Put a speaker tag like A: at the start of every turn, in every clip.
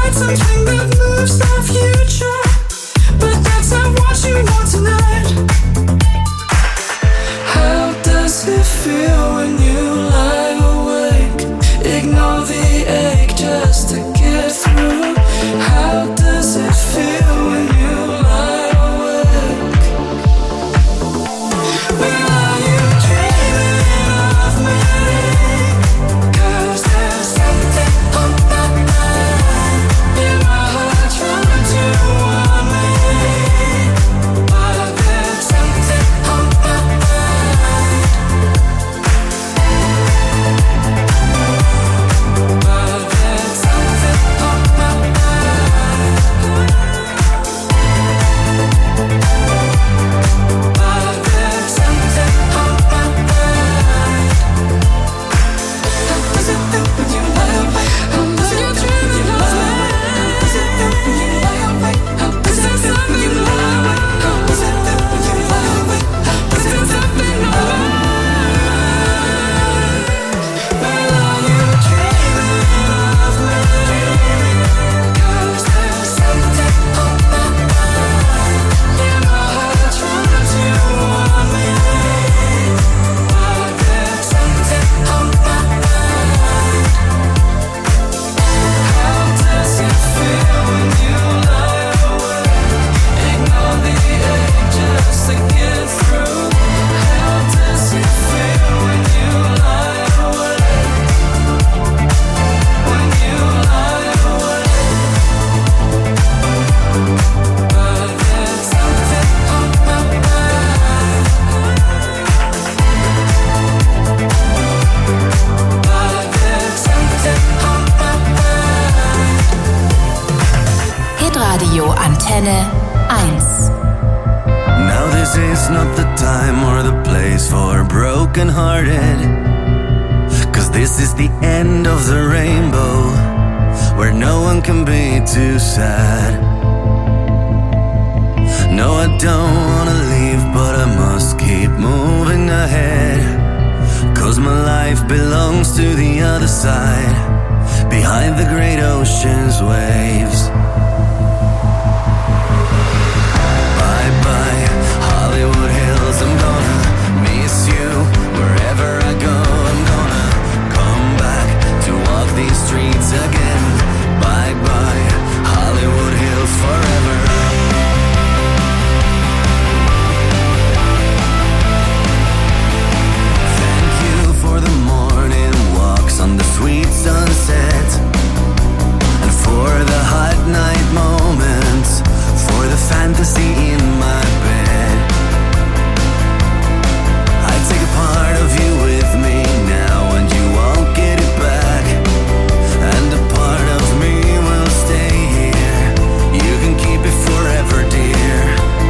A: Antenne 1.
B: Now this is not the time or the place for broken-hearted, 'cause this is the end of the rainbow, where no one can be too sad. No, I don't wanna leave, but I must keep moving ahead, 'cause my life belongs to the other side, behind the great ocean's waves. Bye-bye, Hollywood Hills, I'm gonna miss you. Wherever I go, I'm gonna come back to walk these streets again. Bye-bye, Hollywood Hills, forever. On the sweet sunset, and for the hot night moments, for the fantasy in my bed. I take a part of you with me now, and you won't get it back, and a part of me will stay here. You can keep it forever, dear.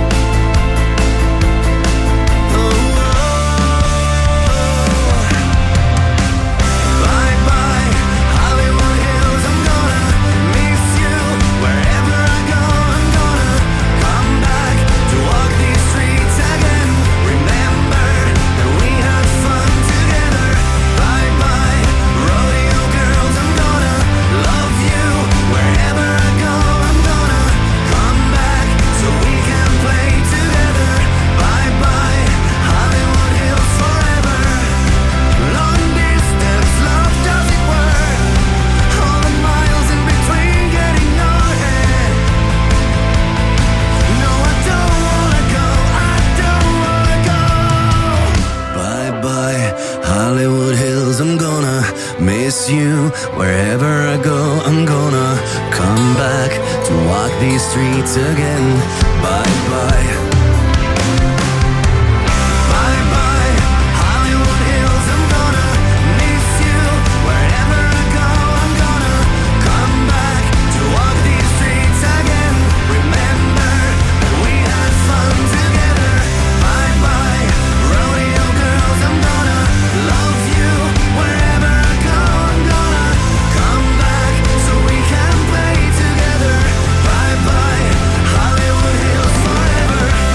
B: You, wherever I go, I'm gonna come back to walk these streets again. Bye bye.
C: Hollywood Hills forever.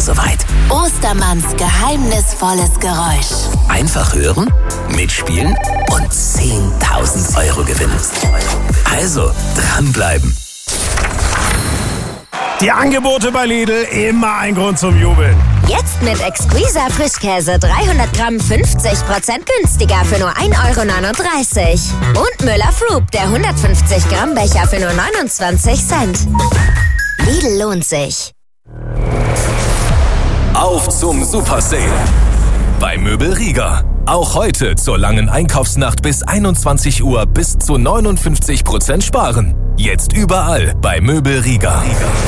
C: soweit.
A: Ostermanns geheimnisvolles Geräusch.
C: Einfach hören, mitspielen und 10.000 Euro gewinnen. Also, dranbleiben.
D: Die Angebote bei Lidl, immer ein Grund zum Jubeln.
E: Jetzt mit Exquisa Frischkäse 300 Gramm 50% günstiger für nur 1,39 €. Und Müller-Froop, der 150 Gramm Becher für nur 29 Cent. Lidl lohnt sich.
F: Auf zum Super Sale bei Möbel Rieger. Auch heute zur langen Einkaufsnacht bis 21 Uhr bis zu 59% sparen. Jetzt überall bei Möbel Rieger.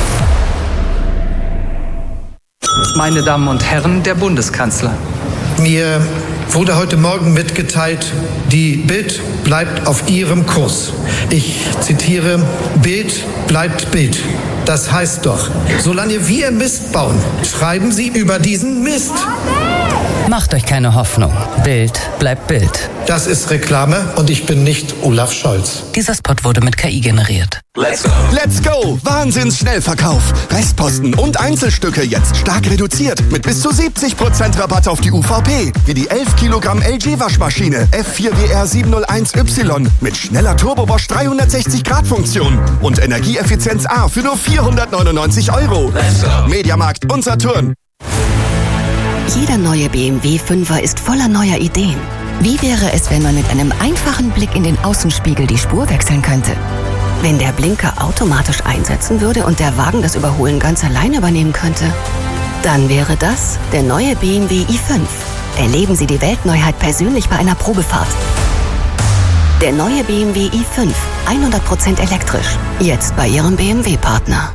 G: Meine Damen und Herren, der Bundeskanzler.
H: Mir wurde heute Morgen mitgeteilt, die Bild bleibt auf ihrem Kurs. Ich zitiere, Bild bleibt Bild. Das heißt doch, solange wir Mist bauen, schreiben Sie über diesen Mist.
I: Macht euch keine Hoffnung. Bild bleibt Bild.
H: Das ist Reklame und ich bin nicht Olaf Scholz.
I: Dieser Spot wurde mit KI generiert.
J: Let's go! Let's go! Wahnsinns-Schnellverkauf. Restposten und Einzelstücke jetzt stark reduziert. Mit bis zu 70% Rabatt auf die UVP. Wie die 11 Kilogramm LG-Waschmaschine F4WR 701Y mit schneller Turbo-Bosch 360-Grad-Funktion. Und Energieeffizienz A für nur 499 €. Let's go! Mediamarkt und Saturn.
K: Jeder neue BMW 5er ist voller neuer Ideen. Wie wäre es, wenn man mit einem einfachen Blick in den Außenspiegel die Spur wechseln könnte? Wenn der Blinker automatisch einsetzen würde und der Wagen das Überholen ganz allein übernehmen könnte? Dann wäre das der neue BMW i5. Erleben Sie die Weltneuheit persönlich bei einer Probefahrt. Der neue BMW i5, 100% elektrisch. Jetzt bei Ihrem BMW-Partner.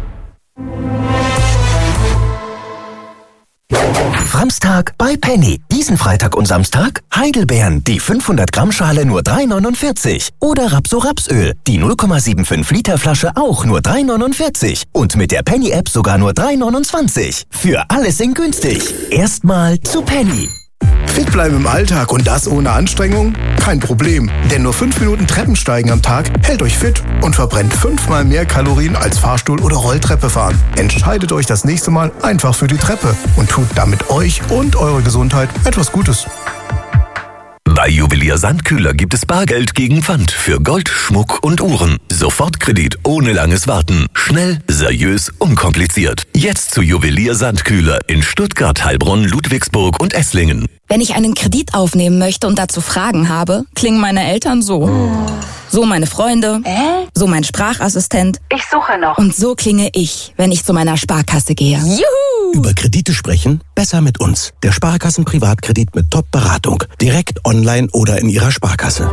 C: Samstag bei Penny. Diesen Freitag und Samstag Heidelbeeren, die 500 Gramm Schale nur 3,49. Oder Rapso-Rapsöl, die 0,75 Liter Flasche auch nur 3,49. Und mit der Penny-App sogar nur 3,29. Für alles in günstig. Erstmal zu Penny.
L: Fit bleiben im Alltag und das ohne Anstrengung? Kein Problem, denn nur 5 Minuten Treppensteigen am Tag hält euch fit und verbrennt 5-mal mehr Kalorien als Fahrstuhl oder Rolltreppe fahren. Entscheidet euch das nächste Mal einfach für die Treppe und tut damit euch und eure Gesundheit etwas Gutes.
F: Bei Juwelier Sandkühler gibt es Bargeld gegen Pfand für Gold, Schmuck und Uhren. Sofortkredit ohne langes Warten. Schnell, seriös, unkompliziert. Jetzt zu Juwelier Sandkühler in Stuttgart, Heilbronn, Ludwigsburg und Esslingen.
M: Wenn ich einen Kredit aufnehmen möchte und dazu Fragen habe, klingen meine Eltern so. So meine Freunde, so mein Sprachassistent.
N: Ich suche noch.
M: Und so klinge ich, wenn ich zu meiner Sparkasse gehe. Juhu!
O: Über Kredite sprechen? Besser mit uns. Der Sparkassen-Privatkredit mit Top-Beratung. Direkt online oder in Ihrer Sparkasse.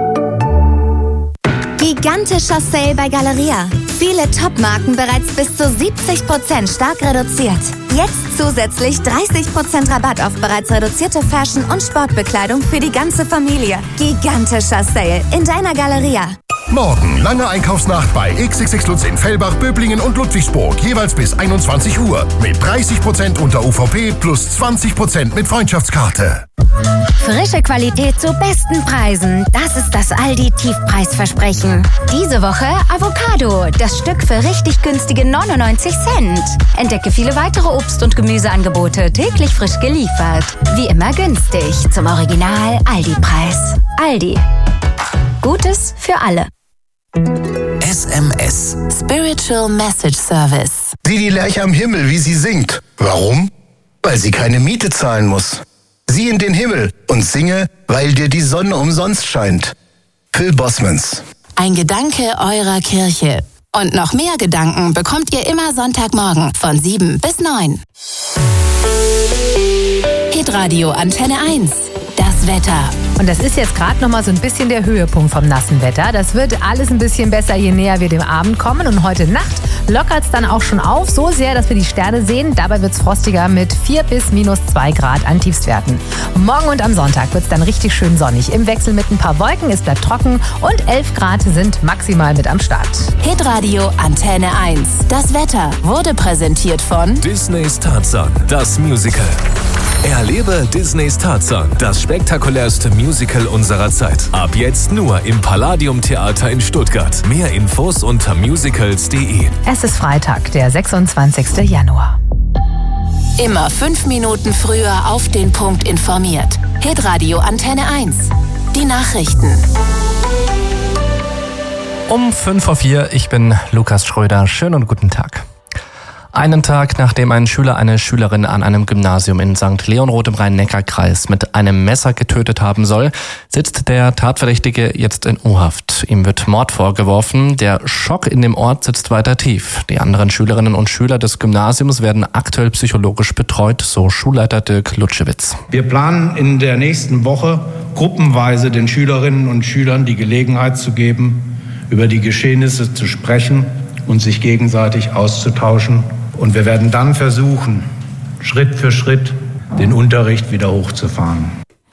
E: Gigantischer Sale bei Galeria. Viele Top-Marken bereits bis zu 70% stark reduziert. Jetzt zusätzlich 30% Rabatt auf bereits reduzierte Fashion- und Sportbekleidung für die ganze Familie. Gigantischer Sale in deiner Galeria.
P: Morgen lange Einkaufsnacht bei XXX Lutz in Fellbach, Böblingen und Ludwigsburg. Jeweils bis 21 Uhr. Mit 30% unter UVP plus 20% mit Freundschaftskarte.
E: Frische Qualität zu besten Preisen. Das ist das Aldi-Tiefpreisversprechen. Diese Woche Avocado. Das Stück für richtig günstige 99 Cent. Entdecke viele weitere Obst- und Gemüseangebote. Täglich frisch geliefert. Wie immer günstig. Zum Original Aldi-Preis. Aldi. Gutes für alle.
C: SMS.
A: Spiritual Message Service.
L: Sieh die Lerche am Himmel, wie sie singt. Warum? Weil sie keine Miete zahlen muss. Sieh in den Himmel und singe, weil dir die Sonne umsonst scheint. Phil Bosmans.
A: Ein Gedanke eurer Kirche. Und noch mehr Gedanken bekommt ihr immer Sonntagmorgen von 7 bis 9. Hitradio Antenne 1. Das Wetter.
Q: Und das ist jetzt gerade nochmal so ein bisschen der Höhepunkt vom nassen Wetter. Das wird alles ein bisschen besser, je näher wir dem Abend kommen. Und heute Nacht lockert es dann auch schon auf, so sehr, dass wir die Sterne sehen. Dabei wird es frostiger mit 4 bis -2 Grad an Tiefstwerten. Morgen und am Sonntag wird es dann richtig schön sonnig. Im Wechsel mit ein paar Wolken, es bleibt trocken und 11 Grad sind maximal mit am Start.
A: Hitradio Antenne 1. Das Wetter wurde präsentiert von
F: Disneys Tarzan, das Musical. Erlebe Disneys Tarzan, das spektakulärste Musical unserer Zeit. Ab jetzt nur im Palladium Theater in Stuttgart. Mehr Infos unter musicals.de.
Q: Es ist Freitag, der 26. Januar.
A: Immer 5 Minuten früher auf den Punkt informiert. Hitradio Antenne 1. Die Nachrichten.
N: Um 5:04 Uhr, ich bin Lukas Schröder. Schönen und guten Tag. Einen Tag, nachdem ein Schüler eine Schülerin an einem Gymnasium in St. Leonroth im Rhein-Neckar-Kreis mit einem Messer getötet haben soll, sitzt der Tatverdächtige jetzt in U-Haft. Ihm wird Mord vorgeworfen. Der Schock in dem Ort sitzt weiter tief. Die anderen Schülerinnen und Schüler des Gymnasiums werden aktuell psychologisch betreut, so Schulleiter Dirk Lutschewitz.
R: Wir planen in der nächsten Woche gruppenweise den Schülerinnen und Schülern die Gelegenheit zu geben, über die Geschehnisse zu sprechen und sich gegenseitig auszutauschen. Und wir werden dann versuchen, Schritt für Schritt den Unterricht wieder hochzufahren.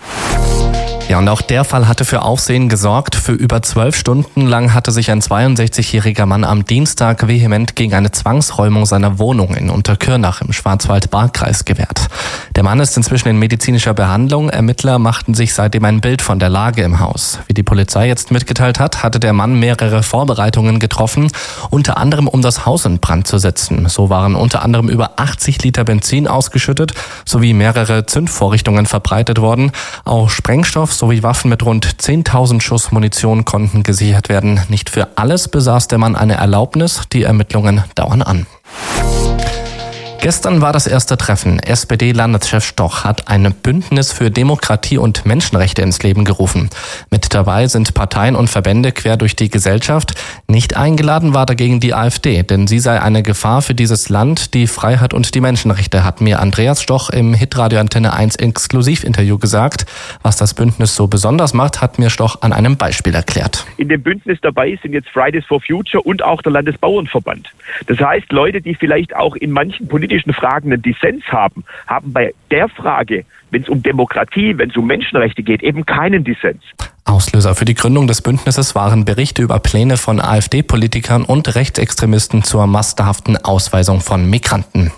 N: Ja, und auch der Fall hatte für Aufsehen gesorgt. Für über 12 Stunden lang hatte sich ein 62-jähriger Mann am Dienstag vehement gegen eine Zwangsräumung seiner Wohnung in Unterkürnach im Schwarzwald-Baar-Kreis gewehrt. Der Mann ist inzwischen in medizinischer Behandlung. Ermittler machten sich seitdem ein Bild von der Lage im Haus. Wie die Polizei jetzt mitgeteilt hat, hatte der Mann mehrere Vorbereitungen getroffen, unter anderem um das Haus in Brand zu setzen. So waren unter anderem über 80 Liter Benzin ausgeschüttet, sowie mehrere Zündvorrichtungen verbreitet worden. Auch Sprengstoff sowie Waffen mit rund 10.000 Schuss Munition konnten gesichert werden. Nicht für alles besaß der Mann eine Erlaubnis. Die Ermittlungen dauern an. Gestern war das erste Treffen. SPD-Landeschef Stoch hat ein Bündnis für Demokratie und Menschenrechte ins Leben gerufen. Mit dabei sind Parteien und Verbände quer durch die Gesellschaft. Nicht eingeladen war dagegen die AfD, denn sie sei eine Gefahr für dieses Land, die Freiheit und die Menschenrechte, hat mir Andreas Stoch im Hitradio Antenne 1 Exklusivinterview gesagt. Was das Bündnis so besonders macht, hat mir Stoch an einem Beispiel erklärt.
S: In dem Bündnis dabei sind jetzt Fridays for Future und auch der Landesbauernverband. Das heißt, Leute, die vielleicht auch in manchen politischen Fragen einen Dissens haben bei der Frage, wenn es um Demokratie, wenn es um Menschenrechte geht, eben keinen Dissens.
N: Auslöser für die Gründung des Bündnisses waren Berichte über Pläne von AfD-Politikern und Rechtsextremisten zur massenhaften Ausweisung von Migranten.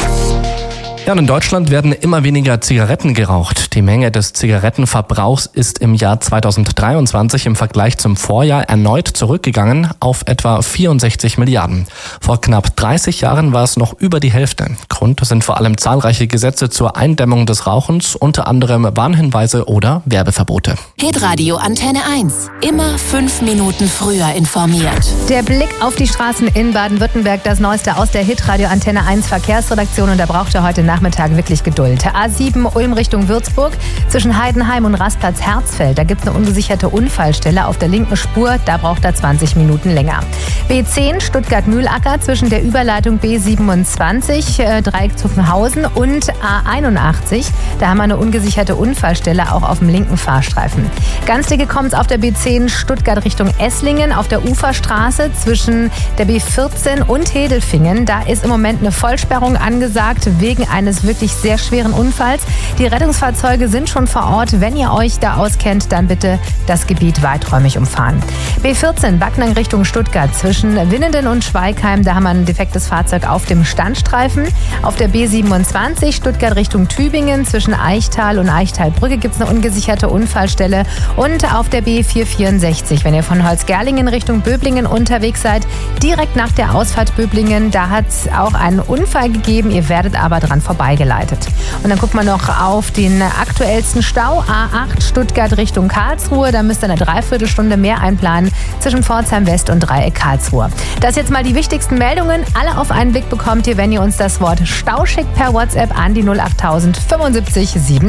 N: Ja, und in Deutschland werden immer weniger Zigaretten geraucht. Die Menge des Zigarettenverbrauchs ist im Jahr 2023 im Vergleich zum Vorjahr erneut zurückgegangen auf etwa 64 Milliarden. Vor knapp 30 Jahren war es noch über die Hälfte. Grund sind vor allem zahlreiche Gesetze zur Eindämmung des Rauchens, unter anderem Warnhinweise oder Werbeverbote.
A: Hitradio Antenne 1. Immer 5 Minuten früher informiert.
Q: Der Blick auf die Straßen in Baden-Württemberg, das Neueste aus der Hitradio Antenne 1 Verkehrsredaktion, und da braucht er heute Nachmittag wirklich Geduld. A7 Ulm Richtung Würzburg, zwischen Heidenheim und Rastplatz Herzfeld, da gibt es eine ungesicherte Unfallstelle auf der linken Spur, da braucht er 20 Minuten länger. B10 Stuttgart-Mühlacker zwischen der Überleitung B27, Dreieck Zuffenhausen, und A81, da haben wir eine ungesicherte Unfallstelle auch auf dem linken Fahrstreifen. Ganz dicke kommt es auf der B10 Stuttgart Richtung Esslingen, auf der Uferstraße zwischen der B14 und Hedelfingen, da ist im Moment eine Vollsperrung angesagt wegen eines wirklich sehr schweren Unfalls. Die Rettungsfahrzeuge sind schon vor Ort. Wenn ihr euch da auskennt, dann bitte das Gebiet weiträumig umfahren. B14 Backnang Richtung Stuttgart zwischen Winnenden und Schweigheim, da haben wir ein defektes Fahrzeug auf dem Standstreifen. Auf der B27 Stuttgart Richtung Tübingen zwischen Eichtal und Eichtalbrücke gibt es eine ungesicherte Unfallstelle. Und auf der B464, wenn ihr von Holzgerlingen Richtung Böblingen unterwegs seid, direkt nach der Ausfahrt Böblingen, da hat es auch einen Unfall gegeben. Ihr werdet aber dran vorbeigeleitet. Und dann gucken wir noch auf den aktuellsten Stau. A8 Stuttgart Richtung Karlsruhe. Da müsst ihr eine Dreiviertelstunde mehr einplanen zwischen Pforzheim West und Dreieck Karlsruhe. Das jetzt mal die wichtigsten Meldungen. Alle auf einen Blick bekommt ihr, wenn ihr uns das Wort Stau schickt per WhatsApp an die 08000 75 7.